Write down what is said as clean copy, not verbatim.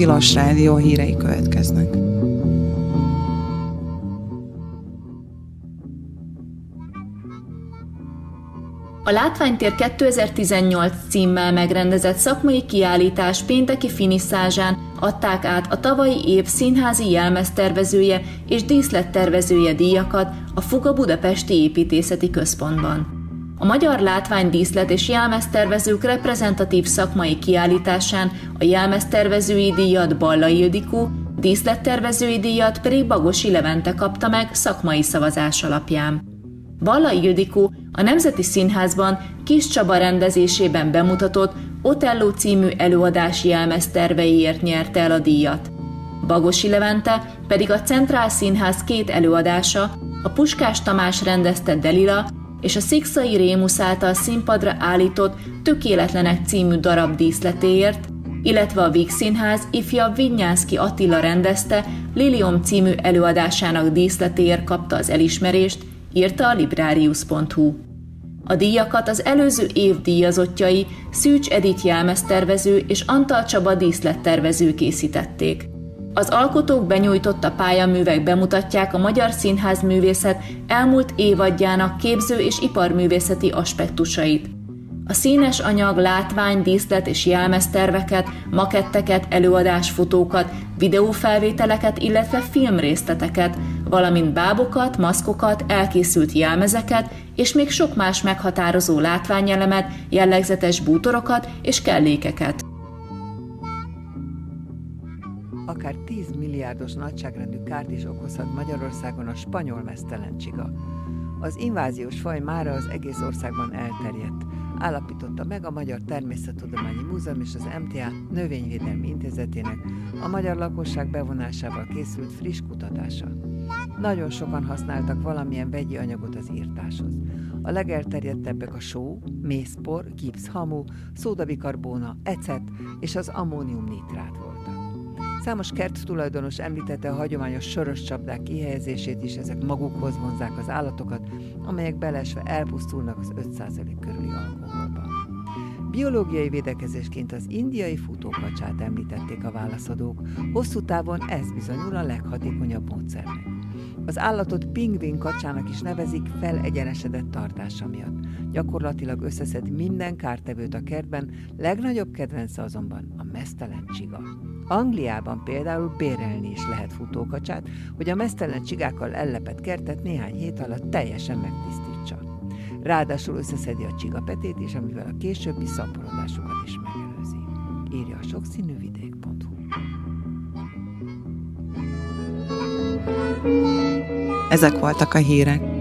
Tilos Rádió hírei következnek. A Látványtér 2018 címmel megrendezett szakmai kiállítás pénteki finisszázsán adták át a tavalyi év színházi jelmeztervezője és díszlettervezője díjakat a Fuga Budapesti Építészeti Központban. A magyar látványdíszlet és jelmeztervezők reprezentatív szakmai kiállításán a jelmeztervezői díjat Balla Ildikó, díszlettervezői díjat pedig Bagosi Levente kapta meg szakmai szavazás alapján. Balla Ildikó a Nemzeti Színházban Kis Csaba rendezésében bemutatott Otello című előadás jelmezterveiért nyerte el a díjat. Bagosi Levente pedig a Centrál Színház 2 előadása, a Puskás Tamás rendezte Delila és a Szikszai Rémusz által színpadra állított Tökéletlenek című darab díszletéért, illetve a Víg Színház ifjabb Vignyánszky Attila rendezte Lilium című előadásának díszletéért kapta az elismerést, írta a Librarius.hu. A díjakat az előző év díjazottjai Szűcs Edith jelmeztervező és Antal Csaba díszlettervező készítették. Az alkotók benyújtotta pályaművek bemutatják a magyar színházművészet elmúlt évadjának képző- és iparművészeti aspektusait. A színes anyag, látvány, díszlet és jelmezterveket, maketteket, előadásfotókat, videófelvételeket, illetve filmrészleteket, valamint bábokat, maszkokat, elkészült jelmezeket és még sok más meghatározó látványelemet, jellegzetes bútorokat és kellékeket. Akár 10 milliárdos nagyságrendű kárt is okozhat Magyarországon a spanyol meztelen csiga. Az inváziós faj mára az egész országban elterjedt, állapította meg a Magyar Természettudományi Múzeum és az MTA Növényvédelmi Intézetének a magyar lakosság bevonásával készült friss kutatása. Nagyon sokan használtak valamilyen vegyi anyagot az írtáshoz. A legelterjedtebbek a só, mészpor, gipszhamu, szódabikarbóna, ecet és az ammóniumnitrát voltak. Számos kerttulajdonos említette a hagyományos sörös csapdák kihelyezését is, ezek magukhoz vonzák az állatokat, amelyek beleesve elpusztulnak az 5% körüli alkoholban. Biológiai védekezésként az indiai futókacsát említették a válaszadók, hosszú távon ez bizonyul a leghatékonyabb módszernek. Az állatot pingvin kacsának is nevezik felegyenesedett tartása miatt. Gyakorlatilag összeszed minden kártevőt a kertben, legnagyobb kedvence azonban a meztelen csiga. Angliában például bérelni is lehet futókacsát, hogy a meztelen csigákkal ellepett kertet néhány hét alatt teljesen megtisztítsa. Ráadásul összeszedi a csigapetét is, amivel a későbbi szaporodásukat is megelőzi. Írja a sokszínűvidék.hu. Ezek voltak a hírek.